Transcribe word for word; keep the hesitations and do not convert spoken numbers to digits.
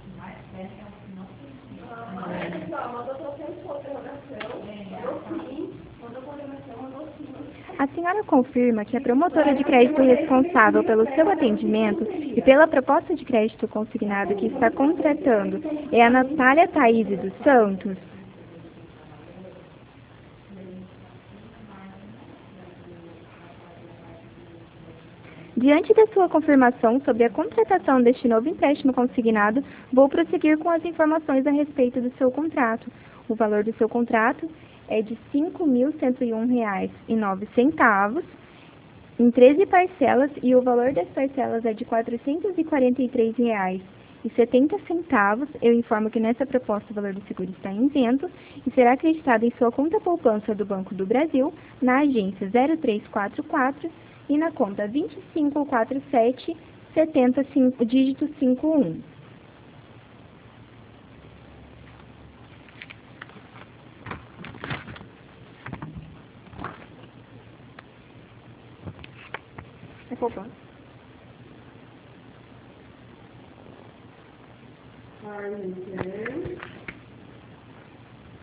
A senhora confirma que a promotora de crédito responsável pelo seu atendimento e pela proposta de crédito consignado que está contratando é a Natália Thaíse dos Santos? Diante da sua confirmação sobre a contratação deste novo empréstimo consignado, vou prosseguir com as informações a respeito do seu contrato. O valor do seu contrato é de cinco mil cento e um reais e nove centavos em treze parcelas e o valor das parcelas é de quatrocentos e quarenta e três reais e setenta centavos. Eu informo que nessa proposta o valor do seguro está isento e será acreditado em sua conta poupança do Banco do Brasil, na agência zero três quatro quatro e na conta vinte e cinco quarenta e sete setenta, dígito cinquenta e um. É poupança. Arlington.